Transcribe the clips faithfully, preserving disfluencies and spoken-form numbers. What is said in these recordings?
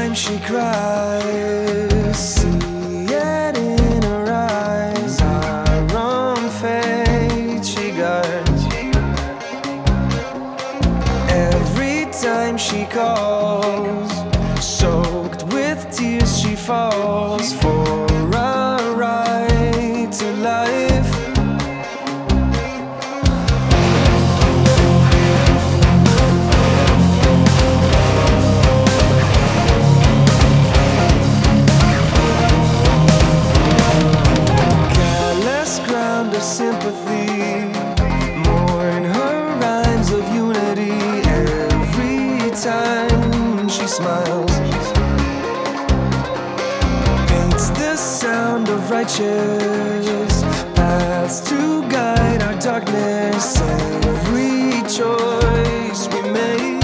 time she cries, see it in her eyes, our own fate she guards. Every time she calls, soaked with tears she falls for a right to life. Sympathy, mourn her rhymes of unity. Every time she smiles, paints the sound of righteous paths to guide our darkness. Every choice we make,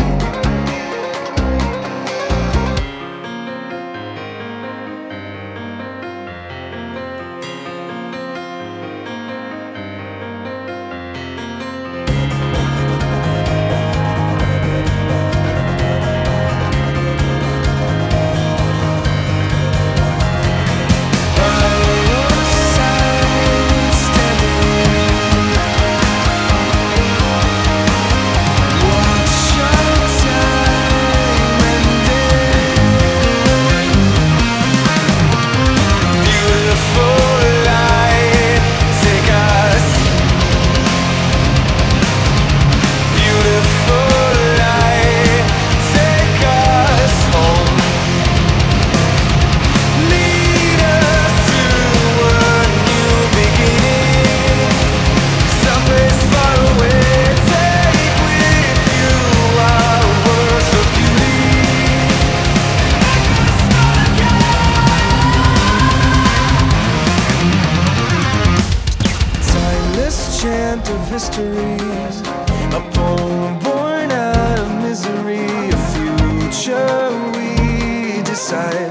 chant of history, a poem born out of misery, a future we decide.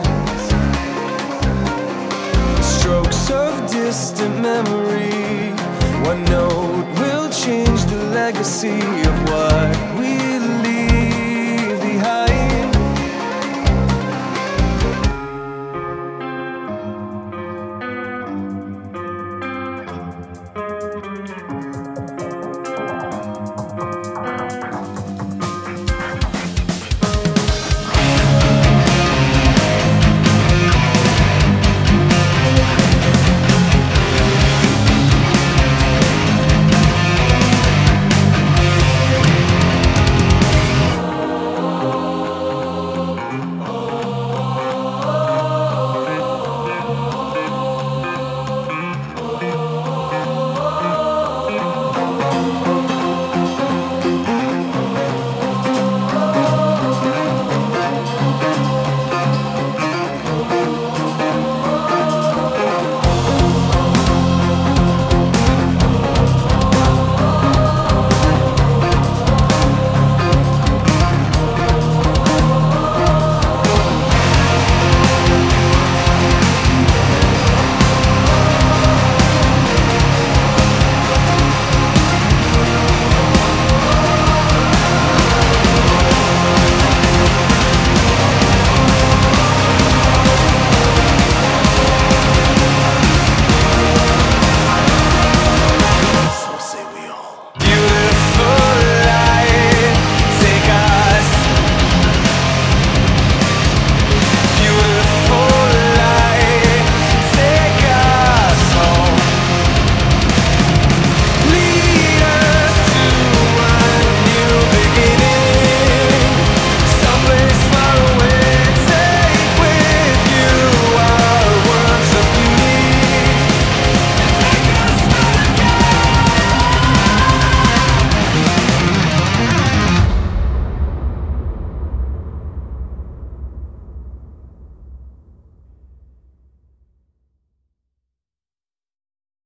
Strokes of distant memory, one note will change the legacy of what